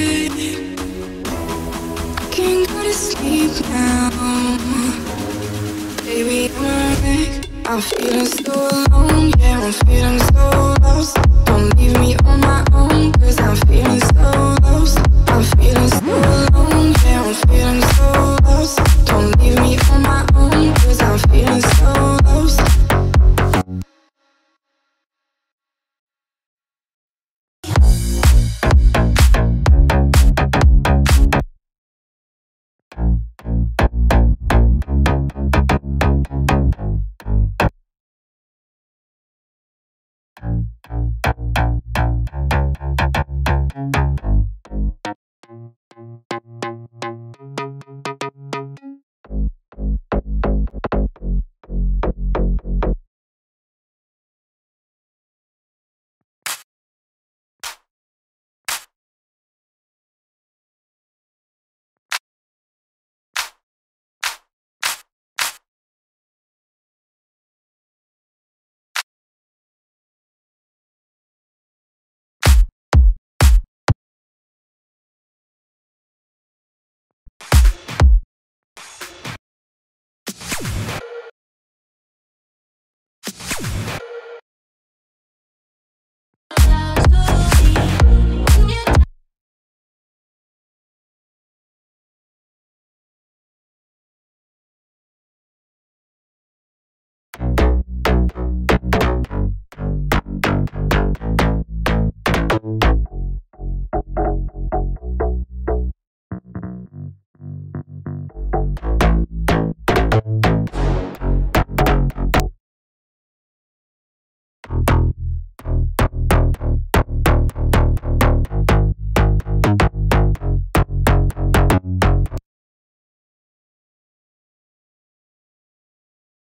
Can't go to sleep now. Baby, I'm a wreck. I'm feeling so alone. Yeah, I'm feeling so lost. Don't leave me on my own, 'cause I'm feeling so lost.